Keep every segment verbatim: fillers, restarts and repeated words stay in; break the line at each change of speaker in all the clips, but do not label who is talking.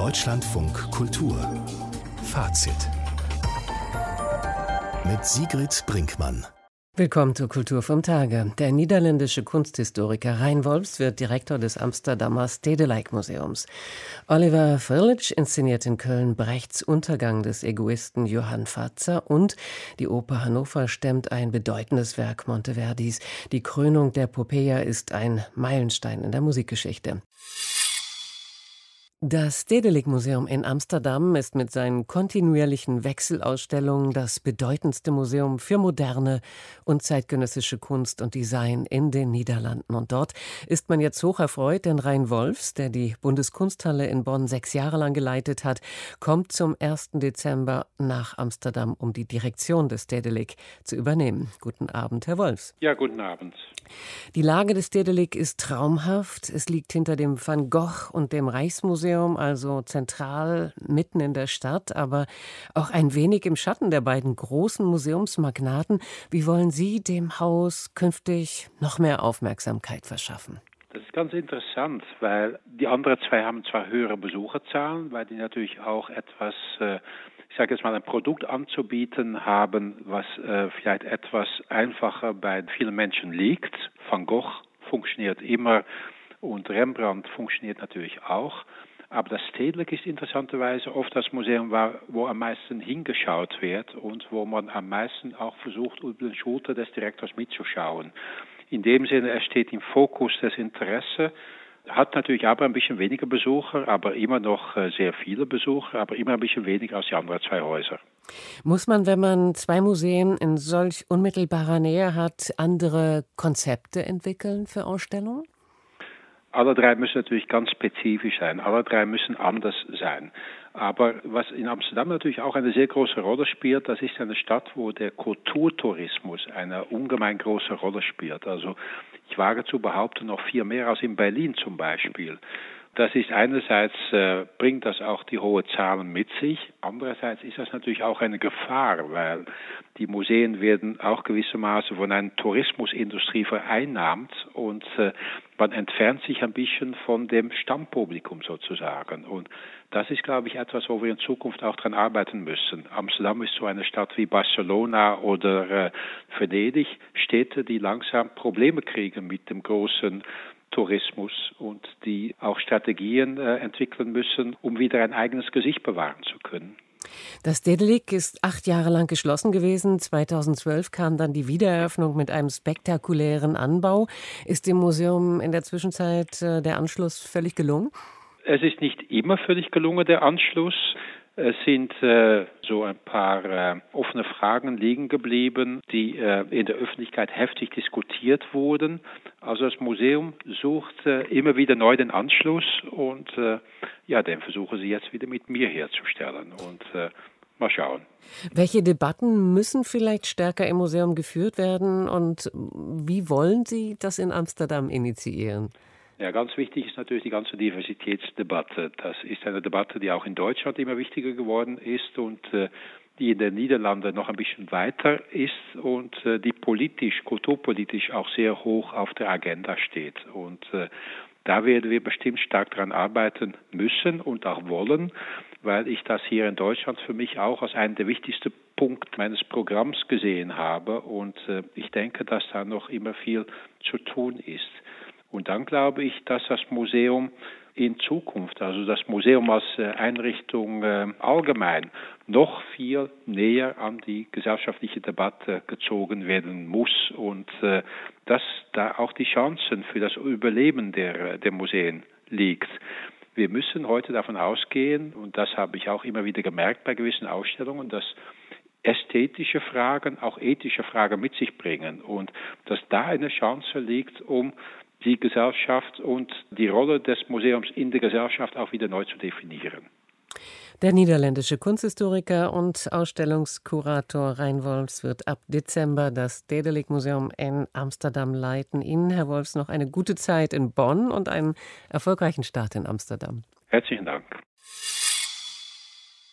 Deutschlandfunk Kultur Fazit mit Sigrid Brinkmann.
Willkommen zur Kultur vom Tage. Der niederländische Kunsthistoriker Rein Wolfs wird Direktor des Amsterdamer Stedelijk-Museums. Oliver Frljić inszeniert in Köln Brechts Untergang des Egoisten Johann Fazer und die Oper Hannover stemmt ein bedeutendes Werk Monteverdis. Die Krönung der Popea ist ein Meilenstein in der Musikgeschichte. Das Stedelijk-Museum in Amsterdam ist mit seinen kontinuierlichen Wechselausstellungen das bedeutendste Museum für moderne und zeitgenössische Kunst und Design in den Niederlanden. Und dort ist man jetzt hoch erfreut, denn Rein Wolfs, der die Bundeskunsthalle in Bonn sechs Jahre lang geleitet hat, kommt zum ersten Dezember nach Amsterdam, um die Direktion des Stedelijk zu übernehmen. Guten Abend, Herr Wolfs.
Ja, guten Abend.
Die Lage des Stedelijk ist traumhaft. Es liegt hinter dem Van Gogh und dem Rijksmuseum, also zentral mitten in der Stadt, aber auch ein wenig im Schatten der beiden großen Museumsmagnaten. Wie wollen Sie dem Haus künftig noch mehr Aufmerksamkeit verschaffen?
Das ist ganz interessant, weil die anderen zwei haben zwar höhere Besucherzahlen, weil die natürlich auch etwas, ich sage jetzt mal, ein Produkt anzubieten haben, was vielleicht etwas einfacher bei vielen Menschen liegt. Van Gogh funktioniert immer und Rembrandt funktioniert natürlich auch. Aber das Stedelijk ist interessanterweise oft das Museum, wo am meisten hingeschaut wird und wo man am meisten auch versucht, über den Schulter des Direktors mitzuschauen. In dem Sinne, er steht im Fokus des Interesses, hat natürlich aber ein bisschen weniger Besucher, aber immer noch sehr viele Besucher, aber immer ein bisschen weniger als die anderen zwei Häuser.
Muss man, wenn man zwei Museen in solch unmittelbarer Nähe hat, andere Konzepte entwickeln für Ausstellungen?
Alle drei müssen natürlich ganz spezifisch sein, alle drei müssen anders sein. Aber was in Amsterdam natürlich auch eine sehr große Rolle spielt, das ist eine Stadt, wo der Kulturtourismus eine ungemein große Rolle spielt. Also ich wage zu behaupten, noch viel mehr als in Berlin zum Beispiel. Das ist einerseits, äh, bringt das auch die hohen Zahlen mit sich, andererseits ist das natürlich auch eine Gefahr, weil die Museen werden auch gewissermaßen von einer Tourismusindustrie vereinnahmt und äh, man entfernt sich ein bisschen von dem Stammpublikum sozusagen. Und das ist, glaube ich, etwas, wo wir in Zukunft auch dran arbeiten müssen. Amsterdam ist so eine Stadt wie Barcelona oder äh, Venedig, Städte, die langsam Probleme kriegen mit dem großen Tourismus und die auch Strategien äh, entwickeln müssen, um wieder ein eigenes Gesicht bewahren zu können.
Das Stedelijk ist acht Jahre lang geschlossen gewesen. zweitausendzwölf kam dann die Wiedereröffnung mit einem spektakulären Anbau. Ist dem Museum in der Zwischenzeit äh, der Anschluss völlig gelungen?
Es ist nicht immer völlig gelungen, der Anschluss. Es sind äh, so ein paar äh, offene Fragen liegen geblieben, die äh, in der Öffentlichkeit heftig diskutiert wurden. Also das Museum sucht äh, immer wieder neu den Anschluss und äh, ja, den versuchen sie jetzt wieder mit mir herzustellen und äh, mal schauen.
Welche Debatten müssen vielleicht stärker im Museum geführt werden und wie wollen Sie das in Amsterdam initiieren?
Ja, ganz wichtig ist natürlich die ganze Diversitätsdebatte. Das ist eine Debatte, die auch in Deutschland immer wichtiger geworden ist und äh, die in den Niederlanden noch ein bisschen weiter ist und äh, die politisch, kulturpolitisch auch sehr hoch auf der Agenda steht. Und äh, da werden wir bestimmt stark daran arbeiten müssen und auch wollen, weil ich das hier in Deutschland für mich auch als einen der wichtigsten Punkte meines Programms gesehen habe. Und äh, ich denke, dass da noch immer viel zu tun ist. Und dann glaube ich, dass das Museum in Zukunft, also das Museum als Einrichtung äh, allgemein, noch viel näher an die gesellschaftliche Debatte gezogen werden muss und äh, dass da auch die Chancen für das Überleben der, der Museen liegt. Wir müssen heute davon ausgehen, und das habe ich auch immer wieder gemerkt bei gewissen Ausstellungen, dass ästhetische Fragen auch ethische Fragen mit sich bringen und dass da eine Chance liegt, um die Gesellschaft und die Rolle des Museums in der Gesellschaft auch wieder neu zu definieren.
Der niederländische Kunsthistoriker und Ausstellungskurator Rein Wolfs wird ab Dezember das Stedelijk-Museum in Amsterdam leiten. Ihnen, Herr Wolfs, noch eine gute Zeit in Bonn und einen erfolgreichen Start in Amsterdam.
Herzlichen Dank.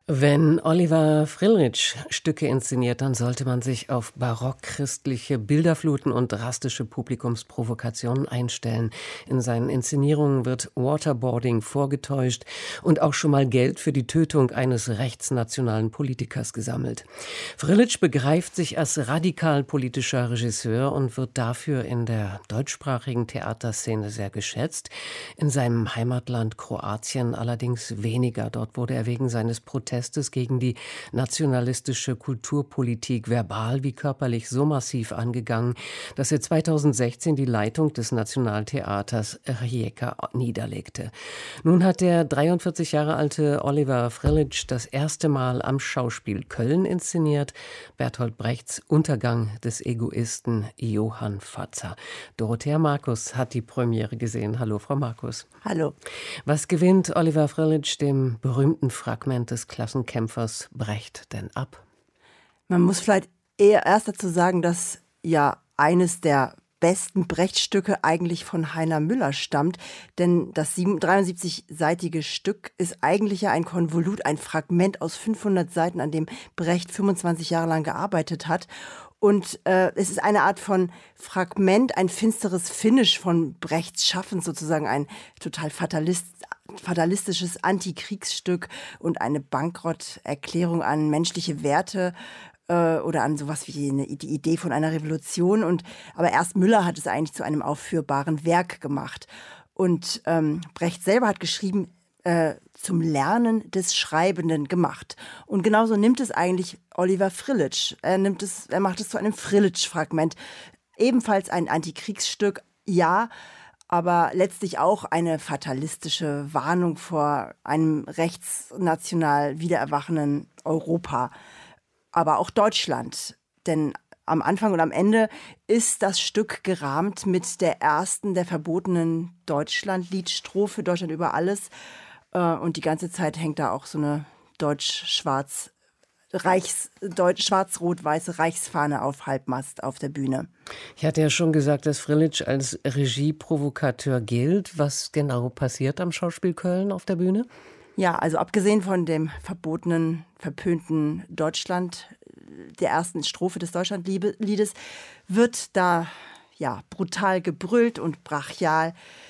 Wenn Oliver Frljić Stücke inszeniert, dann sollte man sich auf barock-christliche Bilderfluten und drastische Publikumsprovokationen einstellen. In seinen Inszenierungen wird Waterboarding vorgetäuscht und auch schon mal Geld für die Tötung eines rechtsnationalen Politikers gesammelt. Frljić begreift sich als radikal politischer Regisseur und wird dafür in der deutschsprachigen Theaterszene sehr geschätzt. In seinem Heimatland Kroatien allerdings weniger. Dort wurde er wegen seines Protests gegen die nationalistische Kulturpolitik verbal wie körperlich so massiv angegangen, dass er zweitausendsechzehn die Leitung des Nationaltheaters Rijeka niederlegte. Nun hat der dreiundvierzig Jahre alte Oliver Frljić das erste Mal am Schauspiel Köln inszeniert, Bertolt Brechts Untergang des Egoisten Johann Fazer. Dorothea Markus hat die Premiere gesehen. Hallo, Frau Markus.
Hallo.
Was gewinnt Oliver Frljić dem berühmten Fragment des Klassenkämpfers Brecht denn ab?
Man muss vielleicht eher erst dazu sagen, dass ja eines der besten Brecht-Stücke eigentlich von Heiner Müller stammt, denn das dreiundsiebzigseitige Stück ist eigentlich ja ein Konvolut, ein Fragment aus fünfhundert Seiten, an dem Brecht fünfundzwanzig Jahre lang gearbeitet hat. Und äh, es ist eine Art von Fragment, ein finsteres Finish von Brechts Schaffen, sozusagen ein total fatalist, fatalistisches Antikriegsstück und eine Bankrotterklärung an menschliche Werte äh, oder an sowas wie eine, die Idee von einer Revolution. Und, aber erst Müller hat es eigentlich zu einem aufführbaren Werk gemacht. Und ähm, Brecht selber hat geschrieben, äh, zum Lernen des Schreibenden gemacht. Und genauso nimmt es eigentlich Oliver Frljić. Er nimmt es, er macht es zu einem Frljić-Fragment. Ebenfalls ein Antikriegsstück, ja, aber letztlich auch eine fatalistische Warnung vor einem rechtsnational wiedererwachenden Europa. Aber auch Deutschland. Denn am Anfang und am Ende ist das Stück gerahmt mit der ersten der verbotenen Deutschland-Liedstrophe, Deutschland über alles. Und die ganze Zeit hängt da auch so eine deutsch-schwarz, Reichs, deutsch, schwarz-rot-weiße Reichsfahne auf Halbmast auf der Bühne.
Ich hatte ja schon gesagt, dass Frljić als Regieprovokateur gilt. Was genau passiert am Schauspiel Köln auf der Bühne?
Ja, also abgesehen von dem verbotenen, verpönten Deutschland, der ersten Strophe des Deutschlandliedes, wird da ja brutal gebrüllt und brachial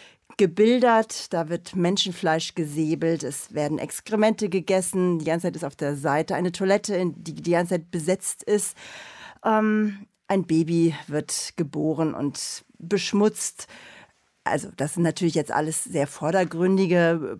gebildert, da wird Menschenfleisch gesäbelt, es werden Exkremente gegessen, die ganze Zeit ist auf der Seite eine Toilette, die die ganze Zeit besetzt ist. Ähm, ein Baby wird geboren und beschmutzt. Also das sind natürlich jetzt alles sehr vordergründige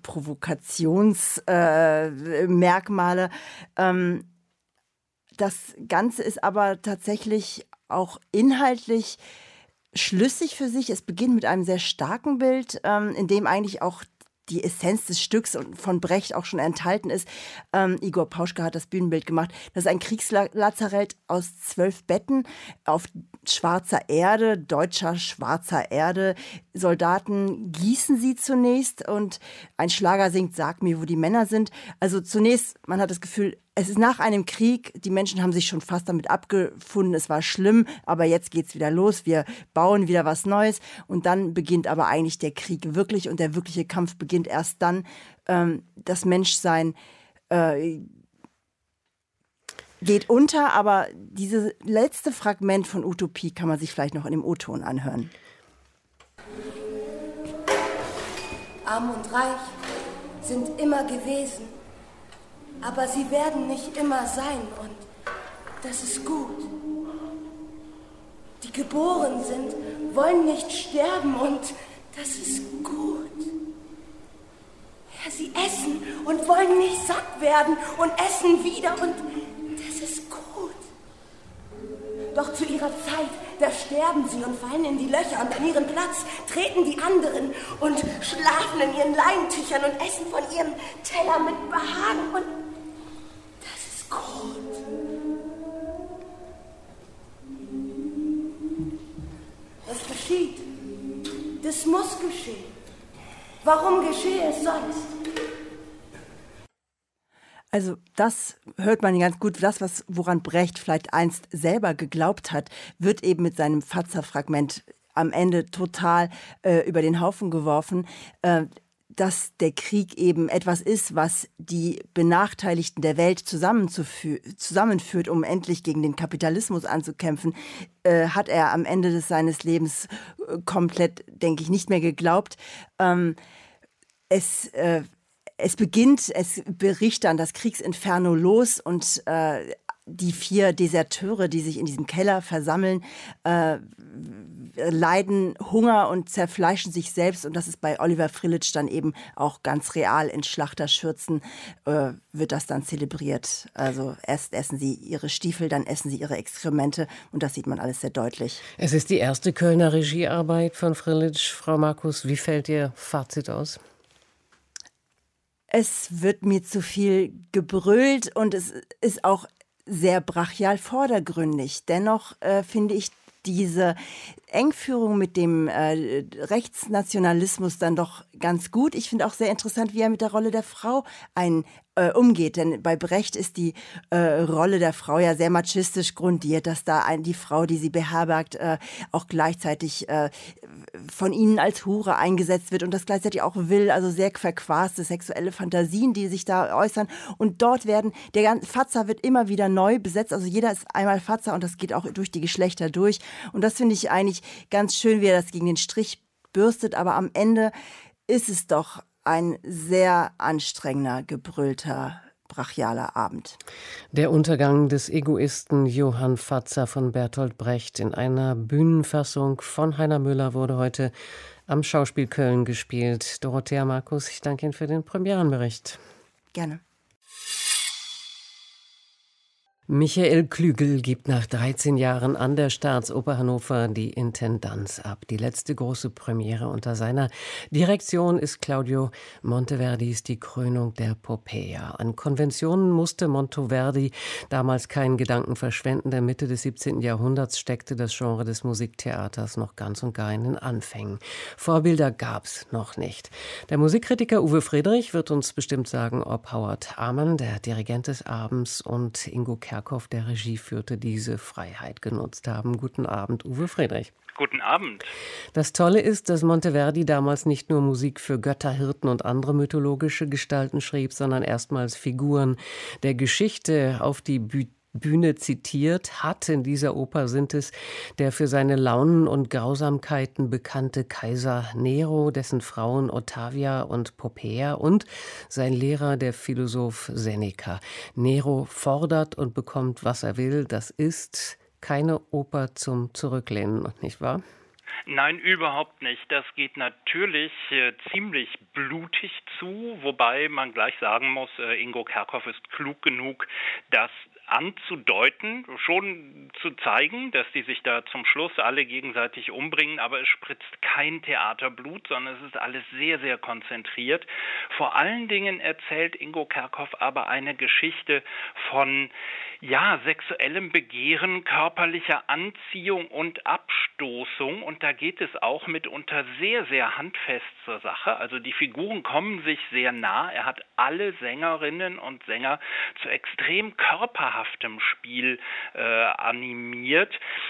Provokationsmerkmale. Äh, ähm, das Ganze ist aber tatsächlich auch inhaltlich schlüssig für sich. Es beginnt mit einem sehr starken Bild, ähm, in dem eigentlich auch die Essenz des Stücks und von Brecht auch schon enthalten ist. Ähm, Igor Pauschke hat das Bühnenbild gemacht. Das ist ein Kriegslazarett aus zwölf Betten auf schwarzer Erde, deutscher schwarzer Erde. Soldaten gießen sie zunächst und ein Schlager singt "Sag mir, wo die Männer sind". Also zunächst, man hat das Gefühl, es ist nach einem Krieg, die Menschen haben sich schon fast damit abgefunden, es war schlimm, aber jetzt geht's wieder los, wir bauen wieder was Neues und dann beginnt aber eigentlich der Krieg wirklich und der wirkliche Kampf beginnt erst dann. Ähm, das Menschsein äh, geht unter, aber dieses letzte Fragment von Utopie kann man sich vielleicht noch in dem O-Ton anhören.
Arm und reich sind immer gewesen. Aber sie werden nicht immer sein und das ist gut. Die geboren sind, wollen nicht sterben und das ist gut. Ja, sie essen und wollen nicht satt werden und essen wieder und das ist gut. Doch zu ihrer Zeit, da sterben sie und fallen in die Löcher und an ihren Platz treten die anderen und schlafen in ihren Leintüchern und essen von ihrem Teller mit Behagen und gut. Was geschieht? Das muss geschehen. Warum geschehe es sonst?
Also das hört man ganz gut. Das, was, woran Brecht vielleicht einst selber geglaubt hat, wird eben mit seinem Fazer-Fragment am Ende total äh, über den Haufen geworfen. Äh, dass der Krieg eben etwas ist, was die Benachteiligten der Welt zusammenführt, um endlich gegen den Kapitalismus anzukämpfen, äh, hat er am Ende des seines Lebens äh, komplett, denke ich, nicht mehr geglaubt. Ähm, es, äh, es beginnt, es bricht dann das Kriegsinferno los und äh, die vier Deserteure, die sich in diesem Keller versammeln, äh, leiden Hunger und zerfleischen sich selbst. Und das ist bei Oliver Frljić dann eben auch ganz real. In Schlachterschürzen äh, wird das dann zelebriert. Also erst essen sie ihre Stiefel, dann essen sie ihre Exkremente. Und das sieht man alles sehr deutlich.
Es ist die erste Kölner Regiearbeit von Frljić. Frau Markus, wie fällt Ihr Fazit aus?
Es wird mir zu viel gebrüllt und es ist auch sehr brachial vordergründig. Dennoch äh, finde ich diese Engführung mit dem äh, Rechtsnationalismus dann doch ganz gut. Ich finde auch sehr interessant, wie er mit der Rolle der Frau ein äh, umgeht. Denn bei Brecht ist die äh, Rolle der Frau ja sehr machistisch grundiert, dass da ein, die Frau, die sie beherbergt, äh, auch gleichzeitig äh, von ihnen als Hure eingesetzt wird und das gleichzeitig auch will. Also sehr verquaste sexuelle Fantasien, die sich da äußern. Und dort werden, der ganze Fatzer wird immer wieder neu besetzt. Also jeder ist einmal Fatzer und das geht auch durch die Geschlechter durch. Und das finde ich eigentlich ganz schön, wie er das gegen den Strich bürstet. Aber am Ende ist es doch ein sehr anstrengender, gebrüllter, brachialer Abend.
Der Untergang des Egoisten Johann Fatzer von Bertolt Brecht in einer Bühnenfassung von Heiner Müller wurde heute am Schauspiel Köln gespielt. Dorothea Markus, ich danke Ihnen für den Premierenbericht.
Gerne.
Michael Klügel gibt nach dreizehn Jahren an der Staatsoper Hannover die Intendanz ab. Die letzte große Premiere unter seiner Direktion ist Claudio Monteverdis Die Krönung der Popea. An Konventionen musste Monteverdi damals keinen Gedanken verschwenden, denn Mitte des siebzehnten Jahrhunderts steckte das Genre des Musiktheaters noch ganz und gar in den Anfängen. Vorbilder gab's noch nicht. Der Musikkritiker Uwe Friedrich wird uns bestimmt sagen, ob Howard Amann, der Dirigent des Abends, und Ingo Kerkhoff, der Regie führte, diese Freiheit genutzt haben. Guten Abend, Uwe Friedrich.
Guten Abend.
Das Tolle ist, dass Monteverdi damals nicht nur Musik für Götter, Hirten und andere mythologische Gestalten schrieb, sondern erstmals Figuren der Geschichte auf die Bühne Bühne zitiert hat. In dieser Oper sind es der für seine Launen und Grausamkeiten bekannte Kaiser Nero, dessen Frauen Ottavia und Popea und sein Lehrer, der Philosoph Seneca. Nero fordert und bekommt, was er will. Das ist keine Oper zum Zurücklehnen, nicht wahr?
Nein, überhaupt nicht. Das geht natürlich äh, ziemlich blutig zu, wobei man gleich sagen muss, äh, Ingo Kerkhoff ist klug genug, das anzudeuten, schon zu zeigen, dass die sich da zum Schluss alle gegenseitig umbringen, aber es spritzt kein Theaterblut, sondern es ist alles sehr, sehr konzentriert. Vor allen Dingen erzählt Ingo Kerkhoff aber eine Geschichte von, ja, sexuellem Begehren, körperlicher Anziehung und Abstoßung, und da geht es auch mitunter sehr, sehr handfest zur Sache. Also die Figuren kommen sich sehr nah. Er hat alle Sängerinnen und Sänger zu extrem körperhaftem Spiel äh, animiert.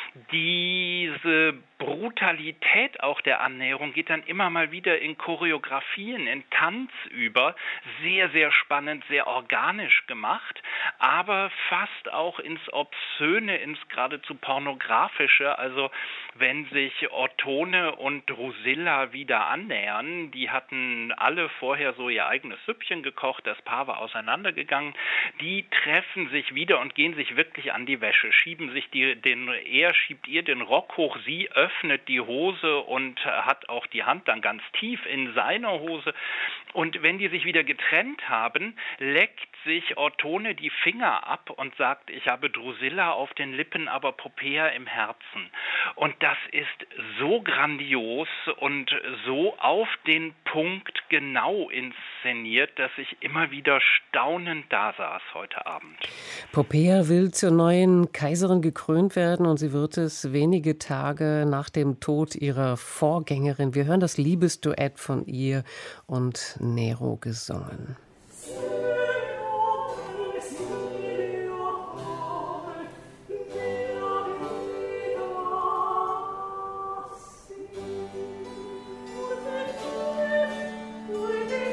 Diese Brutalität auch der Annäherung geht dann immer mal wieder in Choreografien, in Tanz über. Sehr, sehr spannend, sehr organisch gemacht, aber fast auch ins Obszöne, ins geradezu Pornografische. Also wenn sich Ottone und Drusilla wieder annähern, die hatten alle vorher so ihr eigenes Süppchen gekocht, das Paar war auseinandergegangen, die treffen sich wieder und gehen sich wirklich an die Wäsche, schieben sich die, den, er schiebt ihr den Rock hoch, sie öffnet die Hose und hat auch die Hand dann ganz tief in seiner Hose. Und wenn die sich wieder getrennt haben, leckt sich Ottone die Finger ab und sagt, ich habe Drusilla auf den Lippen, aber Popea im Herzen. Und das ist so grandios und so auf den Punkt genau inszeniert, dass ich immer wieder staunend da saß heute Abend.
Popea will zur neuen Kaiserin gekrönt werden und sie wird es wenige Tage nach dem Tod ihrer Vorgängerin. Wir hören das Liebesduett von ihr und Nero gesungen.
We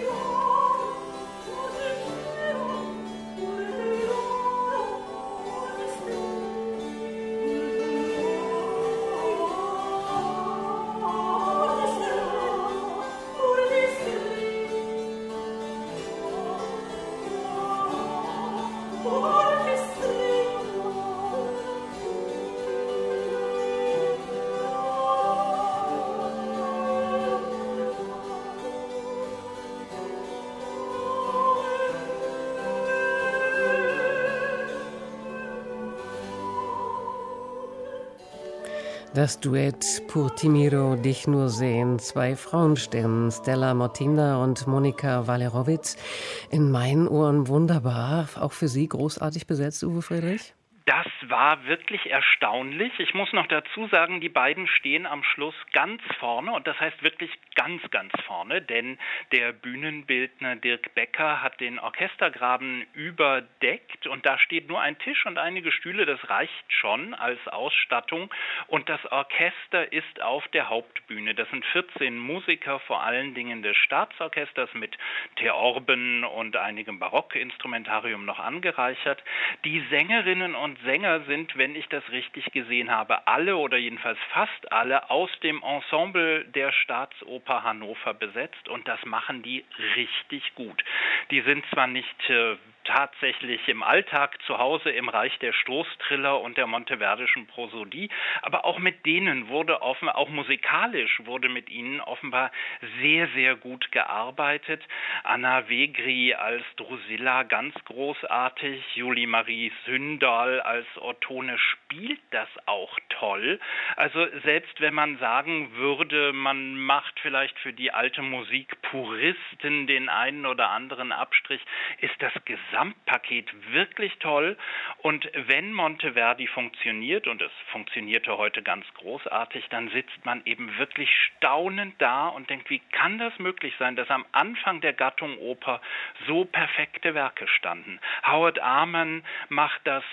Das Duett Pour ti miro, dich nur sehen, zwei Frauenstimmen, Stella Mortinda und Monika Walerowitz. In meinen Ohren wunderbar, auch für Sie großartig besetzt, Uwe Friedrich?
Das war wirklich erstaunlich. Ich muss noch dazu sagen, die beiden stehen am Schluss ganz vorne und das heißt wirklich ganz, ganz vorne, denn der Bühnenbildner Dirk Becker hat den Orchestergraben überdeckt und da steht nur ein Tisch und einige Stühle, das reicht schon als Ausstattung und das Orchester ist auf der Hauptbühne. Das sind vierzehn Musiker, vor allen Dingen des Staatsorchesters mit Theorben und einigem Barockinstrumentarium noch angereichert. Die Sängerinnen und Sänger sind, wenn ich das richtig gesehen habe, alle oder jedenfalls fast alle aus dem Ensemble der Staatsoper Hannover besetzt und das machen die richtig gut. Die sind zwar nicht äh, tatsächlich im Alltag zu Hause im Reich der Stoßtriller und der monteverdischen Prosodie, aber auch mit denen wurde offen, auch musikalisch wurde mit ihnen offenbar sehr, sehr gut gearbeitet. Anna Wegri als Drusilla ganz großartig, Julie Marie Sündal als Ottone spielt das auch toll. Also selbst wenn man sagen würde, man macht vielleicht für die alte Musik Puristen den einen oder anderen Abstrich, ist das Gesamtpaket wirklich toll. Und wenn Monteverdi funktioniert, und es funktionierte heute ganz großartig, dann sitzt man eben wirklich staunend da und denkt, wie kann das möglich sein, dass am Anfang der Gattung Oper so perfekte Werke standen. Howard Arman macht das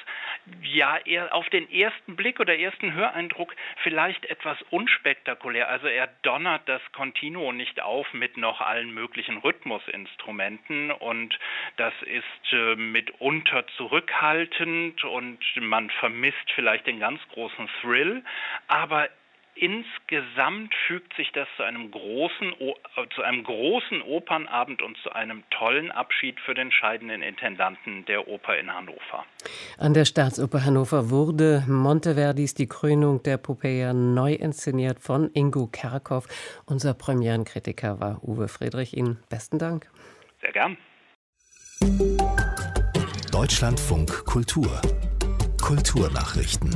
ja eher auf den ersten Blick oder ersten Höreindruck vielleicht etwas unspektakulär. Also er donnert das Continuo nicht auf mit noch allen möglichen Rhythmusinstrumenten und das ist äh, mitunter zurückhaltend und man vermisst vielleicht den ganz großen Thrill, aber insgesamt fügt sich das zu einem großen, zu einem großen Opernabend und zu einem tollen Abschied für den scheidenden Intendanten der Oper in Hannover.
An der Staatsoper Hannover wurde Monteverdis Die Krönung der Popea neu inszeniert von Ingo Kerkhoff. Unser Premierenkritiker war Uwe Friedrich. Ihnen besten Dank.
Sehr gern.
Deutschlandfunk Kultur. Kulturnachrichten.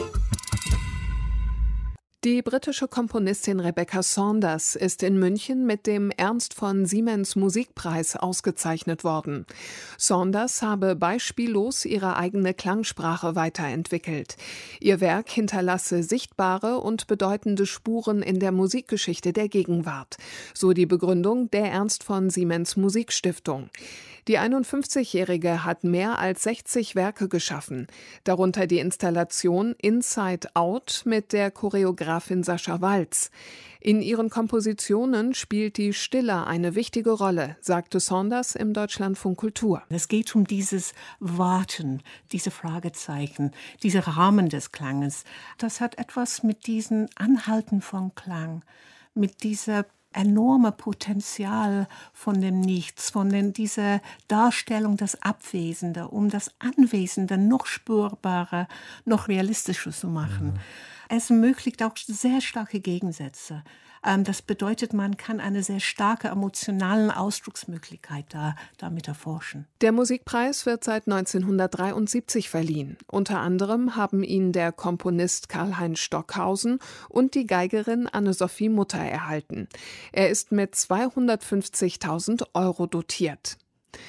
Die britische Komponistin Rebecca Saunders ist in München mit dem Ernst von Siemens Musikpreis ausgezeichnet worden. Saunders habe beispiellos ihre eigene Klangsprache weiterentwickelt. Ihr Werk hinterlasse sichtbare und bedeutende Spuren in der Musikgeschichte der Gegenwart, so die Begründung der Ernst von Siemens Musikstiftung. Die einundfünfzigjährige hat mehr als sechzig Werke geschaffen, darunter die Installation Inside Out mit der Choreografin Sascha Walz. In ihren Kompositionen spielt die Stille eine wichtige Rolle, sagte Saunders im Deutschlandfunk Kultur.
Es geht um dieses Warten, diese Fragezeichen, diese Rahmen des Klanges. Das hat etwas mit diesem Anhalten von Klang, mit dieser enorme Potenzial von dem Nichts, von den, dieser Darstellung des Abwesenden, um das Anwesende noch spürbarer, noch realistischer zu machen. Mhm. Es ermöglicht auch sehr starke Gegensätze. Das bedeutet, man kann eine sehr starke emotionale Ausdrucksmöglichkeit da, damit erforschen.
Der Musikpreis wird seit neunzehnhundertdreiundsiebzig verliehen. Unter anderem haben ihn der Komponist Karlheinz Stockhausen und die Geigerin Anne-Sophie Mutter erhalten. Er ist mit zweihundertfünfzigtausend Euro dotiert.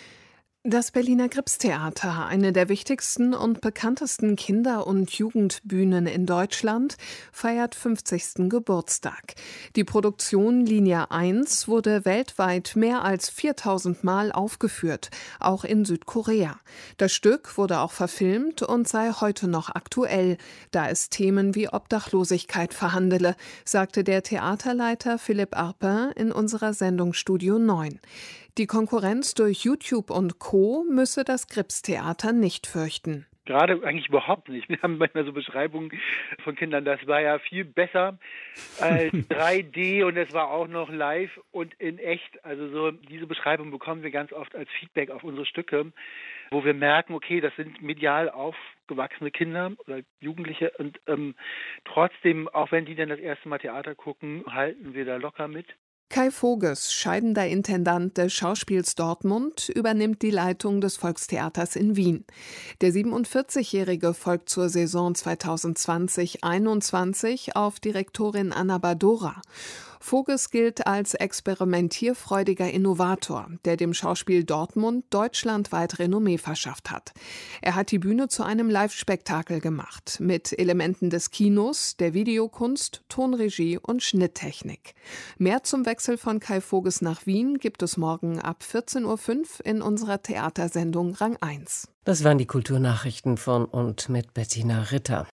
Das Berliner Gripstheater, eine der wichtigsten und bekanntesten Kinder- und Jugendbühnen in Deutschland, feiert fünfzigsten Geburtstag. Die Produktion Linie eins wurde weltweit mehr als viertausend Mal aufgeführt, auch in Südkorea. Das Stück wurde auch verfilmt und sei heute noch aktuell, da es Themen wie Obdachlosigkeit verhandele, sagte der Theaterleiter Philipp Arpin in unserer Sendung Studio neun. Die Konkurrenz durch YouTube und Co. müsse das Gripstheater nicht fürchten.
Gerade eigentlich überhaupt nicht. Wir haben manchmal so Beschreibungen von Kindern, das war ja viel besser als drei D und es war auch noch live und in echt. Also so diese Beschreibung bekommen wir ganz oft als Feedback auf unsere Stücke, wo wir merken, okay, das sind medial aufgewachsene Kinder oder Jugendliche und ähm, trotzdem, auch wenn die dann das erste Mal Theater gucken, halten wir da locker mit.
Kai Voges, scheidender Intendant des Schauspiels Dortmund, übernimmt die Leitung des Volkstheaters in Wien. Der siebenundvierzigjährige folgt zur Saison zweitausendzwanzig einundzwanzig auf Direktorin Anna Badora. Voges gilt als experimentierfreudiger Innovator, der dem Schauspiel Dortmund deutschlandweit Renommee verschafft hat. Er hat die Bühne zu einem Live-Spektakel gemacht, mit Elementen des Kinos, der Videokunst, Tonregie und Schnitttechnik. Mehr zum Wechsel von Kai Voges nach Wien gibt es morgen ab vierzehn Uhr fünf in unserer Theatersendung Rang eins.
Das waren die Kulturnachrichten von und mit Bettina Ritter.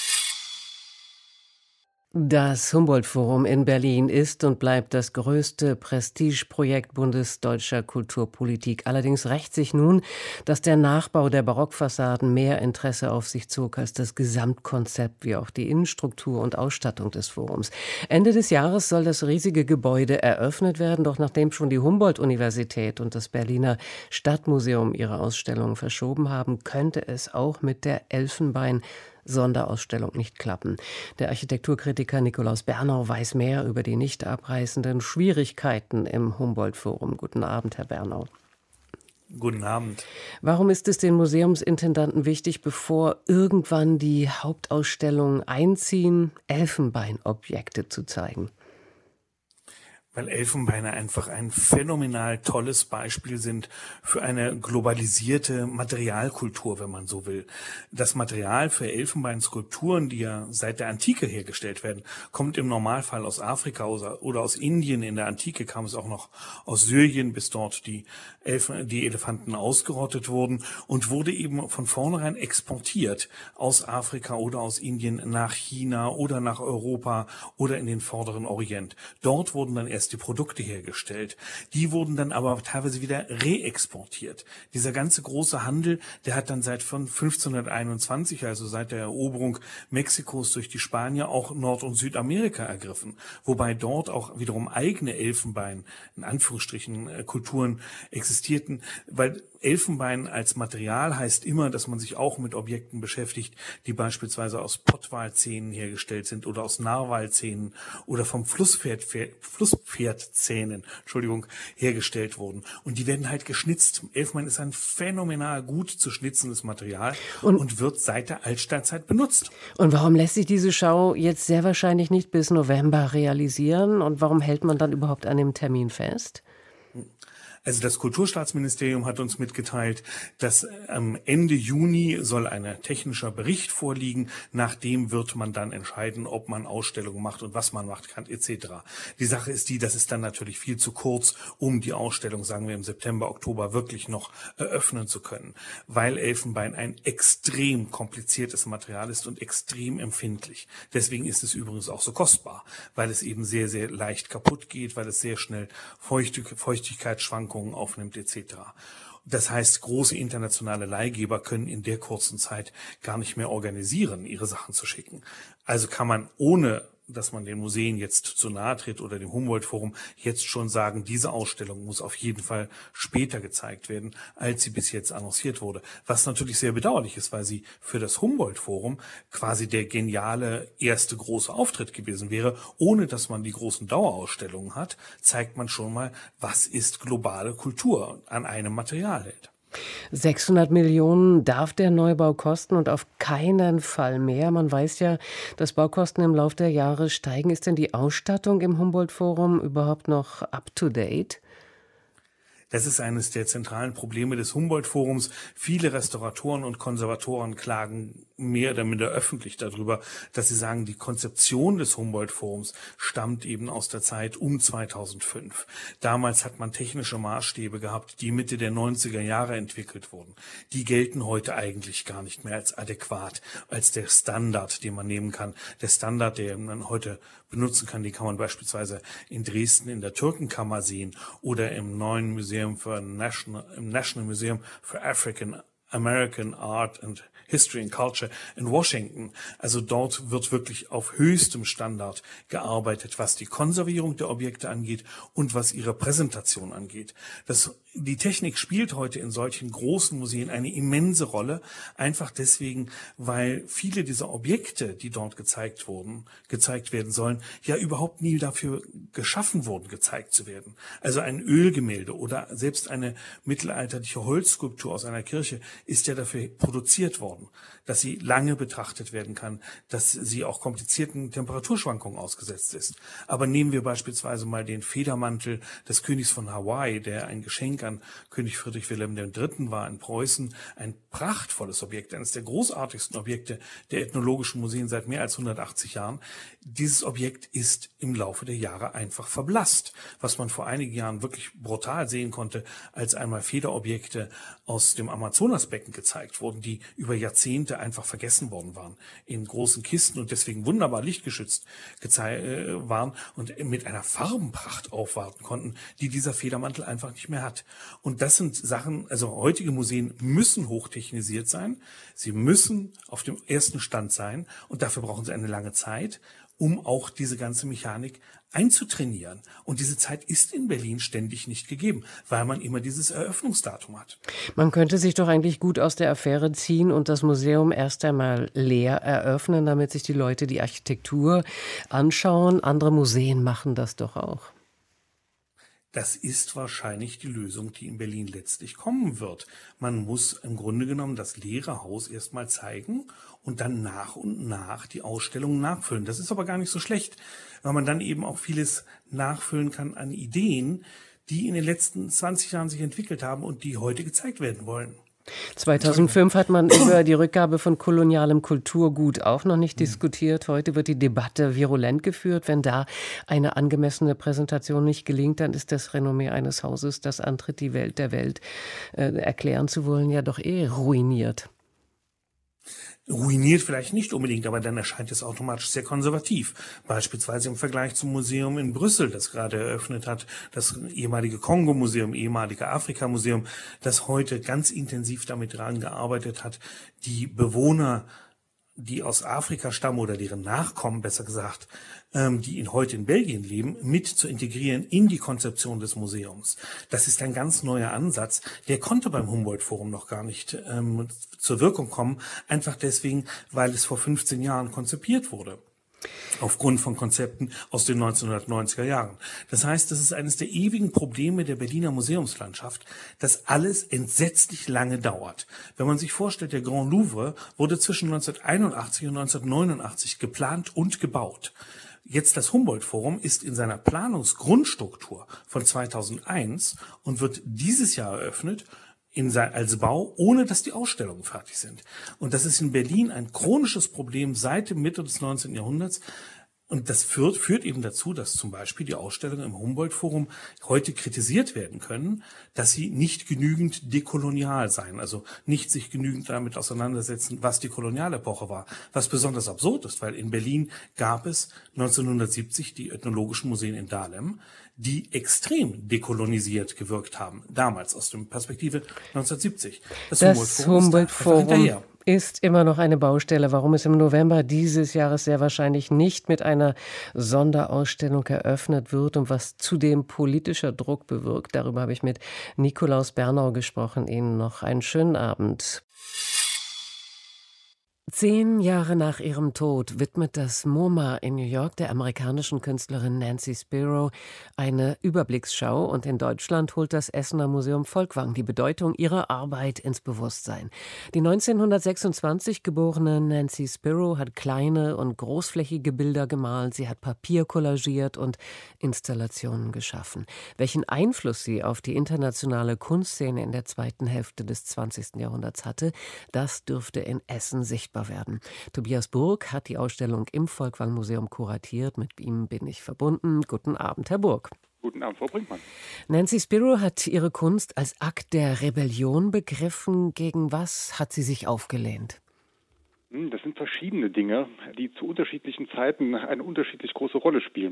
Das Humboldt-Forum in Berlin ist und bleibt das größte Prestigeprojekt bundesdeutscher Kulturpolitik. Allerdings rächt sich nun, dass der Nachbau der Barockfassaden mehr Interesse auf sich zog als das Gesamtkonzept wie auch die Innenstruktur und Ausstattung des Forums. Ende des Jahres soll das riesige Gebäude eröffnet werden, doch nachdem schon die Humboldt-Universität und das Berliner Stadtmuseum ihre Ausstellungen verschoben haben, könnte es auch mit der Elfenbein Sonderausstellung nicht klappen. Der Architekturkritiker Nikolaus Bernau weiß mehr über die nicht abreißenden Schwierigkeiten im Humboldt-Forum. Guten Abend, Herr Bernau.
Guten Abend.
Warum ist es den Museumsintendanten wichtig, bevor irgendwann die Hauptausstellungen einziehen, Elfenbeinobjekte zu zeigen?
Weil Elfenbeine einfach ein phänomenal tolles Beispiel sind für eine globalisierte Materialkultur, wenn man so will. Das Material für Elfenbeinskulpturen, die ja seit der Antike hergestellt werden, kommt im Normalfall aus Afrika oder aus Indien. In der Antike kam es auch noch aus Syrien, bis dort die, Elfen, die Elefanten ausgerottet wurden und wurde eben von vornherein exportiert aus Afrika oder aus Indien nach China oder nach Europa oder in den Vorderen Orient. Dort wurden dann erst die Produkte hergestellt. Die wurden dann aber teilweise wieder reexportiert. Dieser ganze große Handel, der hat dann seit von fünfzehnhunderteinundzwanzig, also seit der Eroberung Mexikos durch die Spanier, auch Nord- und Südamerika ergriffen. Wobei dort auch wiederum eigene Elfenbein, in Anführungsstrichen, Kulturen existierten, weil Elfenbein als Material heißt immer, dass man sich auch mit Objekten beschäftigt, die beispielsweise aus Pottwalzähnen hergestellt sind oder aus Narwalzähnen oder vom Flusspferd, Flusspferdzähnen, Entschuldigung, hergestellt wurden. Und die werden halt geschnitzt. Elfenbein ist ein phänomenal gut zu schnitzendes Material und, und wird seit der Altsteinzeit benutzt.
Und warum lässt sich diese Schau jetzt sehr wahrscheinlich nicht bis November realisieren? Und warum hält man dann überhaupt an dem Termin fest?
Also das Kulturstaatsministerium hat uns mitgeteilt, dass am Ende Juni soll ein technischer Bericht vorliegen. Nach dem wird man dann entscheiden, ob man Ausstellungen macht und was man macht kann, et cetera. Die Sache ist die, das ist dann natürlich viel zu kurz, um die Ausstellung, sagen wir im September, Oktober, wirklich noch eröffnen zu können, weil Elfenbein ein extrem kompliziertes Material ist und extrem empfindlich. Deswegen ist es übrigens auch so kostbar, weil es eben sehr, sehr leicht kaputt geht, weil es sehr schnell Feuchtig- Feuchtigkeitsschwankungen aufnimmt et cetera. Das heißt, große internationale Leihgeber können in der kurzen Zeit gar nicht mehr organisieren, ihre Sachen zu schicken. Also kann man, ohne dass man den Museen jetzt zu nahe tritt oder dem Humboldt-Forum, jetzt schon sagen, diese Ausstellung muss auf jeden Fall später gezeigt werden, als sie bis jetzt annonciert wurde. Was natürlich sehr bedauerlich ist, weil sie für das Humboldt-Forum quasi der geniale erste große Auftritt gewesen wäre. Ohne dass man die großen Dauerausstellungen hat, zeigt man schon mal, was ist globale Kultur an einem Material hält.
sechshundert Millionen darf der Neubau kosten und auf keinen Fall mehr. Man weiß ja, dass Baukosten im Laufe der Jahre steigen. Ist denn die Ausstattung im Humboldt-Forum überhaupt noch up-to-date?
Das ist eines der zentralen Probleme des Humboldt-Forums. Viele Restauratoren und Konservatoren klagen mehr oder minder öffentlich darüber, dass sie sagen, die Konzeption des Humboldt-Forums stammt eben aus der Zeit um zweitausendfünf. Damals hat man technische Maßstäbe gehabt, die Mitte der neunziger Jahre entwickelt wurden. Die gelten heute eigentlich gar nicht mehr als adäquat, als der Standard, den man nehmen kann. Der Standard, den man heute benutzen kann, den kann man beispielsweise in Dresden in der Türkenkammer sehen oder im neuen Museum für National, im National Museum for African American Art and History and Culture in Washington. Also dort wird wirklich auf höchstem Standard gearbeitet, was die Konservierung der Objekte angeht und was ihre Präsentation angeht. Das, die Technik spielt heute in solchen großen Museen eine immense Rolle, einfach deswegen, weil viele dieser Objekte, die dort gezeigt wurden, gezeigt werden sollen, ja überhaupt nie dafür geschaffen wurden, gezeigt zu werden. Also ein Ölgemälde oder selbst eine mittelalterliche Holzskulptur aus einer Kirche ist ja dafür produziert worden, dass sie lange betrachtet werden kann, dass sie auch komplizierten Temperaturschwankungen ausgesetzt ist. Aber nehmen wir beispielsweise mal den Federmantel des Königs von Hawaii, der ein Geschenk an König Friedrich Wilhelm der Dritte war in Preußen, ein prachtvolles Objekt, eines der großartigsten Objekte der ethnologischen Museen seit mehr als hundertachtzig Jahren. Dieses Objekt ist im Laufe der Jahre einfach verblasst, was man vor einigen Jahren wirklich brutal sehen konnte, als einmal Federobjekte aus dem Amazonasbecken gezeigt wurden, die über Jahrzehnte einfach vergessen worden waren, in großen Kisten und deswegen wunderbar lichtgeschützt gezei- waren und mit einer Farbenpracht aufwarten konnten, die dieser Federmantel einfach nicht mehr hat. Und das sind Sachen, also heutige Museen müssen hochtechnisiert sein, sie müssen auf dem ersten Stand sein und dafür brauchen sie eine lange Zeit, um auch diese ganze Mechanik einzutrainieren. Und diese Zeit ist in Berlin ständig nicht gegeben, weil man immer dieses Eröffnungsdatum hat.
Man könnte sich doch eigentlich gut aus der Affäre ziehen und das Museum erst einmal leer eröffnen, damit sich die Leute die Architektur anschauen. Andere Museen machen das doch auch.
Das ist wahrscheinlich die Lösung, die in Berlin letztlich kommen wird. Man muss im Grunde genommen das leere Haus erstmal zeigen und dann nach und nach die Ausstellungen nachfüllen. Das ist aber gar nicht so schlecht, weil man dann eben auch vieles nachfüllen kann an Ideen, die in den letzten zwanzig Jahren sich entwickelt haben und die heute gezeigt werden wollen.
zweitausendfünf hat man über die Rückgabe von kolonialem Kulturgut auch noch nicht diskutiert. Heute wird die Debatte virulent geführt. Wenn da eine angemessene Präsentation nicht gelingt, dann ist das Renommee eines Hauses, das antritt, die Welt der Welt äh, erklären zu wollen, ja doch eh ruiniert.
Ruiniert vielleicht nicht unbedingt, aber dann erscheint es automatisch sehr konservativ. Beispielsweise im Vergleich zum Museum in Brüssel, das gerade eröffnet hat, das ehemalige Kongo-Museum, ehemalige Afrika-Museum, das heute ganz intensiv damit daran gearbeitet hat, die Bewohner, die aus Afrika stammen oder deren Nachkommen, besser gesagt, ähm, die in, heute in Belgien leben, mit zu integrieren in die Konzeption des Museums. Das ist ein ganz neuer Ansatz. Der konnte beim Humboldt-Forum noch gar nicht ähm, zur Wirkung kommen, einfach deswegen, weil es vor fünfzehn Jahren konzipiert wurde. Aufgrund von Konzepten aus den neunzehnhundertneunziger Jahren. Das heißt, das ist eines der ewigen Probleme der Berliner Museumslandschaft, dass alles entsetzlich lange dauert. Wenn man sich vorstellt, der Grand Louvre wurde zwischen neunzehnhunderteinundachtzig und neunzehnhundertneunundachtzig geplant und gebaut. Jetzt das Humboldt-Forum ist in seiner Planungsgrundstruktur von zweitausendeins und wird dieses Jahr eröffnet in sein, als Bau, ohne dass die Ausstellungen fertig sind. Und das ist in Berlin ein chronisches Problem seit der Mitte des neunzehnten Jahrhunderts. Und das führt, führt eben dazu, dass zum Beispiel die Ausstellungen im Humboldt-Forum heute kritisiert werden können, dass sie nicht genügend dekolonial seien, also nicht sich genügend damit auseinandersetzen, was die Kolonialepoche war. Was besonders absurd ist, weil in Berlin gab es neunzehnhundertsiebzig die Ethnologischen Museen in Dahlem, die extrem dekolonisiert gewirkt haben, damals aus der Perspektive neunzehnhundertsiebzig.
Das, das Humboldt-Forum Humboldt ist immer noch eine Baustelle. Warum es im November dieses Jahres sehr wahrscheinlich nicht mit einer Sonderausstellung eröffnet wird und was zudem politischer Druck bewirkt, darüber habe ich mit Nikolaus Bernau gesprochen. Ihnen noch einen schönen Abend. Zehn Jahre nach ihrem Tod widmet das MoMA in New York der amerikanischen Künstlerin Nancy Spero eine Überblicksschau und in Deutschland holt das Essener Museum Folkwang die Bedeutung ihrer Arbeit ins Bewusstsein. Die neunzehnhundertsechsundzwanzig geborene Nancy Spero hat kleine und großflächige Bilder gemalt, sie hat Papier kollagiert und Installationen geschaffen. Welchen Einfluss sie auf die internationale Kunstszene in der zweiten Hälfte des zwanzigsten Jahrhunderts hatte, das dürfte in Essen sichtbar werden. Tobias Burg hat die Ausstellung im Folkwang-Museum kuratiert. Mit ihm bin ich verbunden. Guten Abend, Herr Burg.
Guten Abend, Frau Brinkmann.
Nancy Spero hat ihre Kunst als Akt der Rebellion begriffen. Gegen was hat sie sich aufgelehnt?
Das sind verschiedene Dinge, die zu unterschiedlichen Zeiten eine unterschiedlich große Rolle spielen.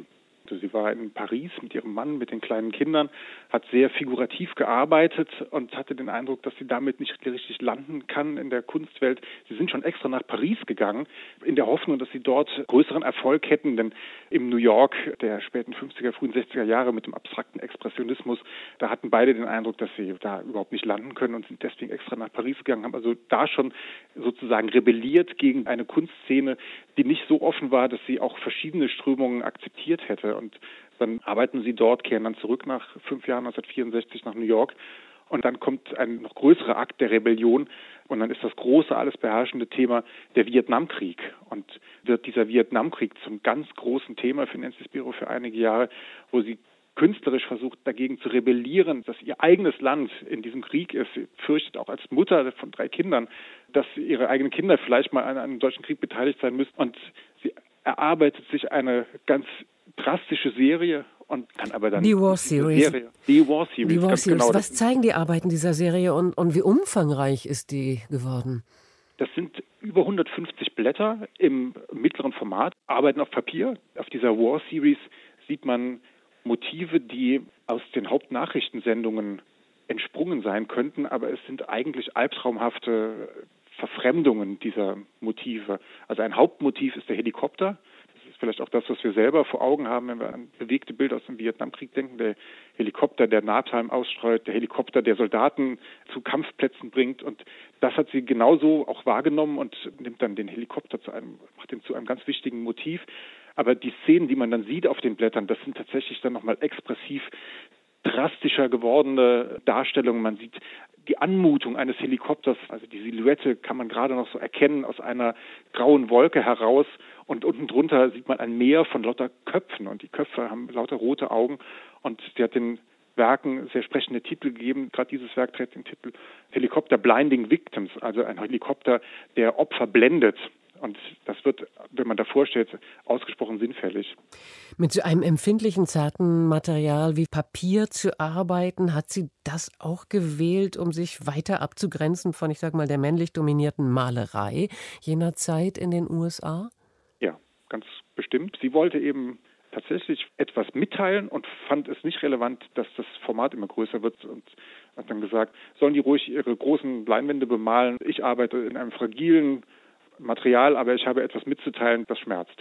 durfte. Sie war in Paris mit ihrem Mann, mit den kleinen Kindern, hat sehr figurativ gearbeitet und hatte den Eindruck, dass sie damit nicht richtig landen kann in der Kunstwelt. Sie sind schon extra nach Paris gegangen, in der Hoffnung, dass sie dort größeren Erfolg hätten, denn im New York der späten fünfziger, frühen sechziger Jahre mit dem abstrakten Expressionismus, da hatten beide den Eindruck, dass sie da überhaupt nicht landen können und sind deswegen extra nach Paris gegangen, haben also da schon sozusagen rebelliert gegen eine Kunstszene, die nicht so offen war, dass sie auch verschiedene Strömungen akzeptiert hätte. Und dann arbeiten sie dort, kehren dann zurück nach fünf Jahren, neunzehnhundertvierundsechzig nach New York. Und dann kommt ein noch größerer Akt der Rebellion. Und dann ist das große, alles beherrschende Thema der Vietnamkrieg. Und wird dieser Vietnamkrieg zum ganz großen Thema für Nancy Spiro für einige Jahre, wo sie künstlerisch versucht, dagegen zu rebellieren, dass ihr eigenes Land in diesem Krieg ist. Sie fürchtet auch als Mutter von drei Kindern, dass ihre eigenen Kinder vielleicht mal an einem deutschen Krieg beteiligt sein müssen. Und sie erarbeitet sich eine ganz drastische Serie und dann aber dann
die War Series.
Serie, die War Series.
Die War
ganz
Series.
genau.
Was zeigen die Arbeiten dieser Serie und, und wie umfangreich ist die geworden?
Das sind über hundertfünfzig Blätter im mittleren Format, arbeiten auf Papier. Auf dieser War Series sieht man Motive, die aus den Hauptnachrichtensendungen entsprungen sein könnten, aber es sind eigentlich albtraumhafte Verfremdungen dieser Motive. Also ein Hauptmotiv ist der Helikopter. Das ist vielleicht auch das, was wir selber vor Augen haben, wenn wir an bewegte Bilder aus dem Vietnamkrieg denken. Der Helikopter, der Napalm ausstreut, der Helikopter, der Soldaten zu Kampfplätzen bringt. Und das hat sie genauso auch wahrgenommen und nimmt dann den Helikopter zu einem, macht ihn zu einem ganz wichtigen Motiv. Aber die Szenen, die man dann sieht auf den Blättern, das sind tatsächlich dann nochmal expressiv drastischer gewordene Darstellungen. Man sieht die Anmutung eines Helikopters, also die Silhouette kann man gerade noch so erkennen aus einer grauen Wolke heraus und unten drunter sieht man ein Meer von lauter Köpfen und die Köpfe haben lauter rote Augen und sie hat den Werken sehr sprechende Titel gegeben. Gerade dieses Werk trägt den Titel Helikopter Blinding Victims, also ein Helikopter, der Opfer blendet. Und das wird, wenn man davor steht, ausgesprochen sinnfällig.
Mit so einem empfindlichen, zarten Material wie Papier zu arbeiten, hat sie das auch gewählt, um sich weiter abzugrenzen von, ich sag mal, der männlich dominierten Malerei jener Zeit in den U S A?
Ja, ganz bestimmt. Sie wollte eben tatsächlich etwas mitteilen und fand es nicht relevant, dass das Format immer größer wird und hat dann gesagt, sollen die ruhig ihre großen Leinwände bemalen. Ich arbeite in einem fragilen Material, aber ich habe etwas mitzuteilen, das schmerzt.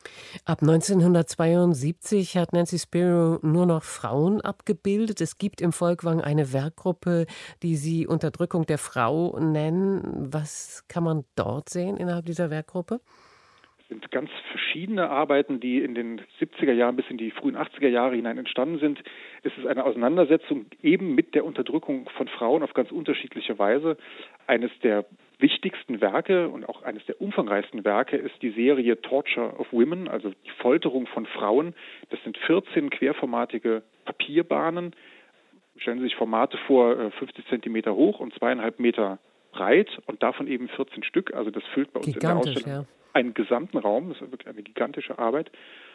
Ab neunzehnhundertzweiundsiebzig hat Nancy Spiro nur noch Frauen abgebildet. Es gibt im Folkwang eine Werkgruppe, die sie Unterdrückung der Frau nennen. Was kann man dort sehen innerhalb dieser Werkgruppe?
Es sind ganz verschiedene Arbeiten, die in den siebziger Jahren bis in die frühen achtziger Jahre hinein entstanden sind. Es ist eine Auseinandersetzung eben mit der Unterdrückung von Frauen auf ganz unterschiedliche Weise. Eines der wichtigsten Werke und auch eines der umfangreichsten Werke ist die Serie Torture of Women, also die Folterung von Frauen. Das sind vierzehn querformatige Papierbahnen. Stellen Sie sich Formate vor, fünfzig Zentimeter hoch und zweieinhalb Meter breit und davon eben vierzehn Stück. Also das füllt bei uns in der Ausstellung ja. einen gesamten Raum. Das ist wirklich eine gigantische Arbeit.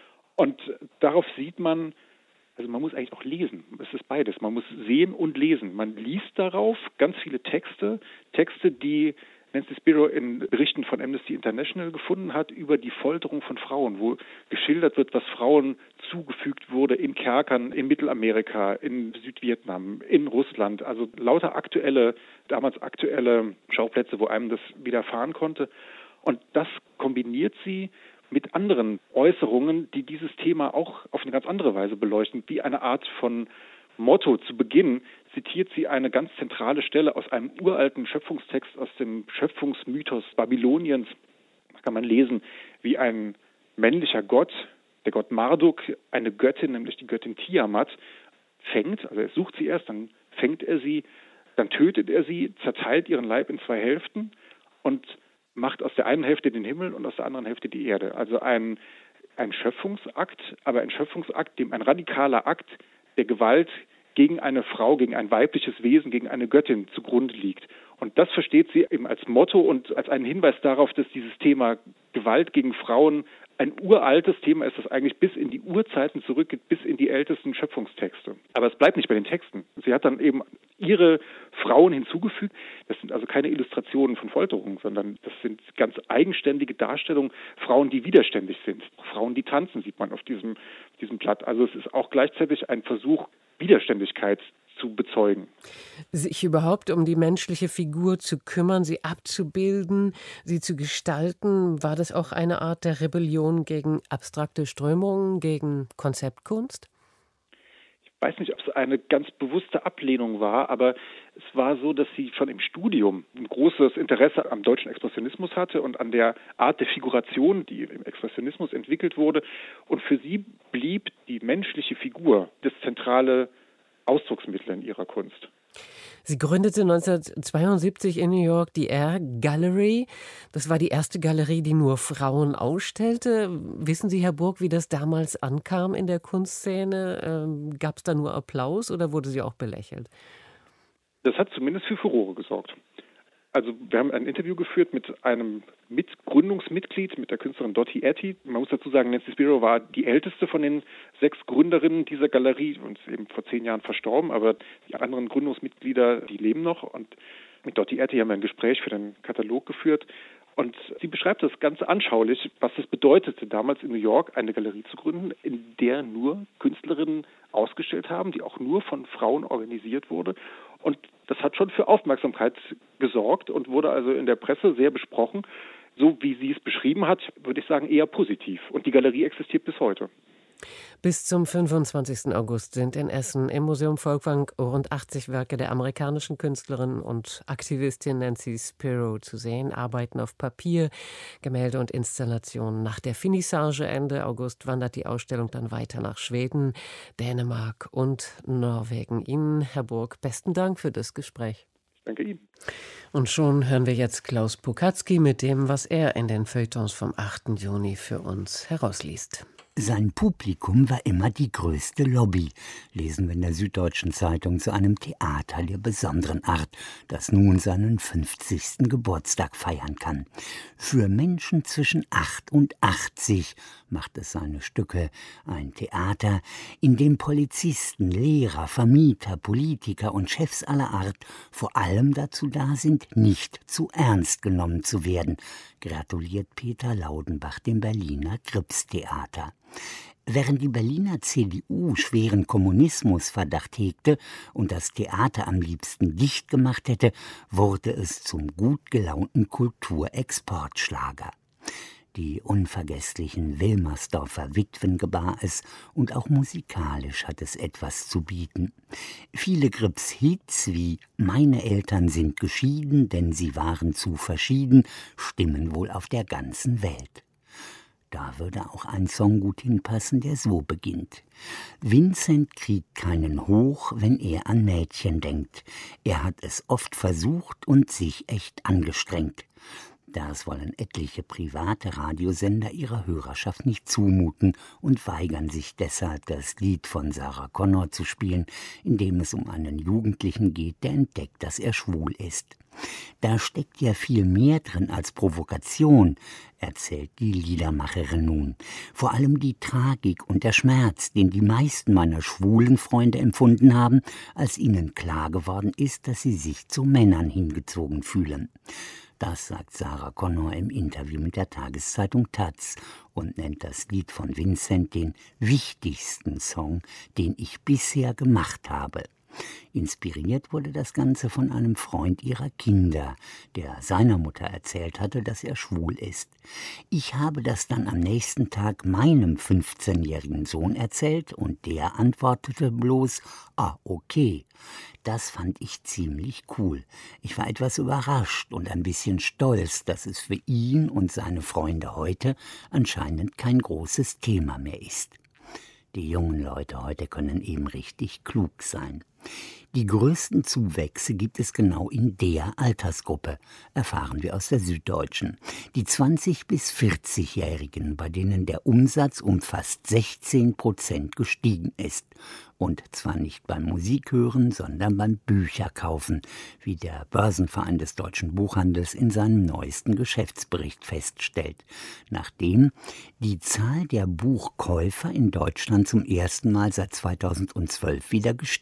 Und darauf sieht man, also man muss eigentlich auch lesen. Es ist beides. Man muss sehen und lesen. Man liest darauf ganz viele Texte, Texte, die Nancy Spiro in Berichten von Amnesty International gefunden hat über die Folterung von Frauen, wo geschildert wird, was Frauen zugefügt wurde in Kerkern in Mittelamerika, in Südvietnam, in Russland. Also lauter aktuelle, damals aktuelle Schauplätze, wo einem das widerfahren konnte. Und das kombiniert sie mit anderen Äußerungen, die dieses Thema auch auf eine ganz andere Weise beleuchten. Wie eine Art von Motto zu Beginn zitiert sie eine ganz zentrale Stelle aus einem uralten Schöpfungstext aus dem Schöpfungsmythos Babyloniens. Da kann man lesen, wie ein männlicher Gott, der Gott Marduk, eine Göttin, nämlich die Göttin Tiamat, fängt. Also er sucht sie erst, dann fängt er sie, dann tötet er sie, zerteilt ihren Leib in zwei Hälften und macht aus der einen Hälfte den Himmel und aus der anderen Hälfte die Erde. Also ein, ein Schöpfungsakt, aber ein Schöpfungsakt, dem ein radikaler Akt der Gewalt gegen eine Frau, gegen ein weibliches Wesen, gegen eine Göttin zugrunde liegt. Und das versteht sie eben als Motto und als einen Hinweis darauf, dass dieses Thema Gewalt gegen Frauen ein uraltes Thema ist, das eigentlich bis in die Urzeiten zurückgeht, bis in die ältesten Schöpfungstexte. Aber es bleibt nicht bei den Texten. Sie hat dann eben ihre Frauen hinzugefügt. Das sind also keine Illustrationen von Folterungen, sondern das sind ganz eigenständige Darstellungen. Frauen, die widerständig sind. Frauen, die tanzen, sieht man auf diesem, diesem Blatt. Also es ist auch gleichzeitig ein Versuch, Widerständigkeit zu bezeugen.
Sich überhaupt um die menschliche Figur zu kümmern, sie abzubilden, sie zu gestalten, war das auch eine Art der Rebellion gegen abstrakte Strömungen, gegen Konzeptkunst?
Ich weiß nicht, ob es eine ganz bewusste Ablehnung war, aber es war so, dass sie schon im Studium ein großes Interesse am deutschen Expressionismus hatte und an der Art der Figuration, die im Expressionismus entwickelt wurde. Und für sie blieb die menschliche Figur das zentrale Ausdrucksmittel in ihrer Kunst.
Sie gründete neunzehnhundertzweiundsiebzig in New York die Air Gallery. Das war die erste Galerie, die nur Frauen ausstellte. Wissen Sie, Herr Burg, wie das damals ankam in der Kunstszene? Ähm, gab es da nur Applaus oder wurde sie auch belächelt?
Das hat zumindest für Furore gesorgt. Also wir haben ein Interview geführt mit einem Mitgründungsmitglied, mit der Künstlerin Dottie Atty. Man muss dazu sagen, Nancy Spiro war die älteste von den sechs Gründerinnen dieser Galerie und ist eben vor zehn Jahren verstorben, aber die anderen Gründungsmitglieder, die leben noch. Und mit Dottie Atty haben wir ein Gespräch für den Katalog geführt. Und sie beschreibt das ganz anschaulich, was es bedeutete, damals in New York eine Galerie zu gründen, in der nur Künstlerinnen ausgestellt haben, die auch nur von Frauen organisiert wurde. Und das hat schon für Aufmerksamkeit gesorgt und wurde also in der Presse sehr besprochen. So wie sie es beschrieben hat, würde ich sagen, eher positiv. Und die Galerie existiert bis heute.
Bis zum fünfundzwanzigsten August sind in Essen im Museum Folkwang rund achtzig Werke der amerikanischen Künstlerin und Aktivistin Nancy Spiro zu sehen. Arbeiten auf Papier, Gemälde und Installationen. Nach der Finissage Ende August wandert die Ausstellung dann weiter nach Schweden, Dänemark und Norwegen. Ihnen, Herr Burg, besten Dank für das Gespräch.
Danke Ihnen.
Und schon hören wir jetzt Klaus Pukatzky mit dem, was er in den Feuilletons vom achten Juni für uns herausliest.
Sein Publikum war immer die größte Lobby, lesen wir in der Süddeutschen Zeitung, zu einem Theater der besonderen Art, das nun seinen fünfzigsten Geburtstag feiern kann. Für Menschen zwischen acht und achtzig macht es seine Stücke, ein Theater, in dem Polizisten, Lehrer, Vermieter, Politiker und Chefs aller Art vor allem dazu da sind, nicht zu ernst genommen zu werden, gratuliert Peter Laudenbach dem Berliner Krips-Theater. Während die Berliner C D U schweren Kommunismusverdacht hegte und das Theater am liebsten dicht gemacht hätte, wurde es zum gut gelaunten Kulturexportschlager. Die unvergesslichen Wilmersdorfer Witwen gebar es, und auch musikalisch hat es etwas zu bieten. Viele Krips-Hits wie »Meine Eltern sind geschieden, denn sie waren zu verschieden« stimmen wohl auf der ganzen Welt. Da würde auch ein Song gut hinpassen, der so beginnt. Vincent kriegt keinen hoch, wenn er an Mädchen denkt. Er hat es oft versucht und sich echt angestrengt. Das wollen etliche private Radiosender ihrer Hörerschaft nicht zumuten und weigern sich deshalb, das Lied von Sarah Connor zu spielen, in dem es um einen Jugendlichen geht, der entdeckt, dass er schwul ist. Da steckt ja viel mehr drin als Provokation, erzählt die Liedermacherin nun. Vor allem die Tragik und der Schmerz, den die meisten meiner schwulen Freunde empfunden haben, als ihnen klar geworden ist, dass sie sich zu Männern hingezogen fühlen. Das sagt Sarah Connor im Interview mit der Tageszeitung Taz und nennt das Lied von Vincent den wichtigsten Song, den ich bisher gemacht habe. Inspiriert wurde das Ganze von einem Freund ihrer Kinder, der seiner Mutter erzählt hatte, dass er schwul ist. Ich habe das dann am nächsten Tag meinem fünfzehnjährigen Sohn erzählt und der antwortete bloß, ah, okay. Das fand ich ziemlich cool. Ich war etwas überrascht und ein bisschen stolz, dass es für ihn und seine Freunde heute anscheinend kein großes Thema mehr ist. Die jungen Leute heute können eben richtig klug sein. Die größten Zuwächse gibt es genau in der Altersgruppe, erfahren wir aus der Süddeutschen. Die zwanzig- bis vierzigjährigen, bei denen der Umsatz um fast sechzehn Prozent gestiegen ist. Und zwar nicht beim Musikhören, sondern beim Bücherkaufen, wie der Börsenverein des deutschen Buchhandels in seinem neuesten Geschäftsbericht feststellt. Nachdem die Zahl der Buchkäufer in Deutschland zum ersten Mal seit zweitausendzwölf wieder gestiegen ist.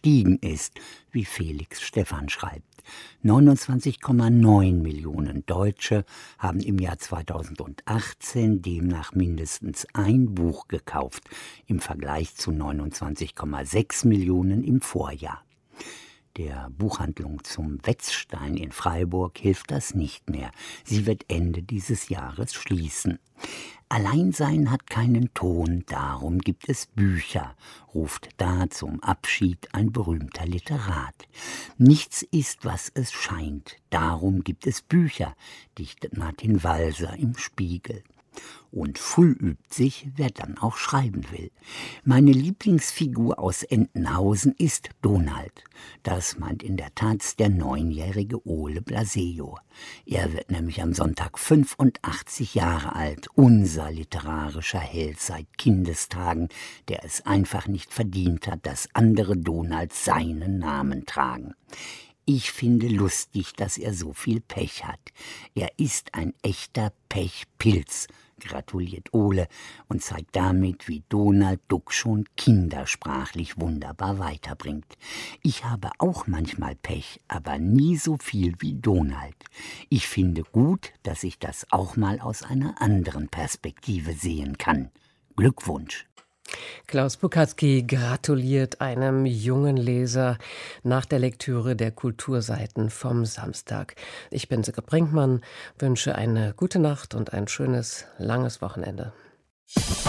ist, wie Felix Stephan schreibt. neunundzwanzig Komma neun Millionen Deutsche haben im Jahr zweitausendachtzehn demnach mindestens ein Buch gekauft, im Vergleich zu neunundzwanzig Komma sechs Millionen im Vorjahr. Der Buchhandlung zum Wetzstein in Freiburg hilft das nicht mehr. Sie wird Ende dieses Jahres schließen. Alleinsein hat keinen Ton, darum gibt es Bücher, ruft da zum Abschied ein berühmter Literat. Nichts ist, was es scheint, darum gibt es Bücher, dichtet Martin Walser im Spiegel. Und voll übt sich, wer dann auch schreiben will. Meine Lieblingsfigur aus Entenhausen ist Donald. Das meint in der Tat der neunjährige Ole Blaseo. Er wird nämlich am Sonntag fünfundachtzig Jahre alt, unser literarischer Held seit Kindestagen, der es einfach nicht verdient hat, dass andere Donalds seinen Namen tragen. Ich finde lustig, dass er so viel Pech hat. Er ist ein echter Pechpilz, gratuliert Ole und zeigt damit, wie Donald Duck schon kindersprachlich wunderbar weiterbringt. Ich habe auch manchmal Pech, aber nie so viel wie Donald. Ich finde gut, dass ich das auch mal aus einer anderen Perspektive sehen kann. Glückwunsch!
Klaus Bukacki gratuliert einem jungen Leser nach der Lektüre der Kulturseiten vom Samstag. Ich bin Sigrid Brinkmann, wünsche eine gute Nacht und ein schönes, langes Wochenende.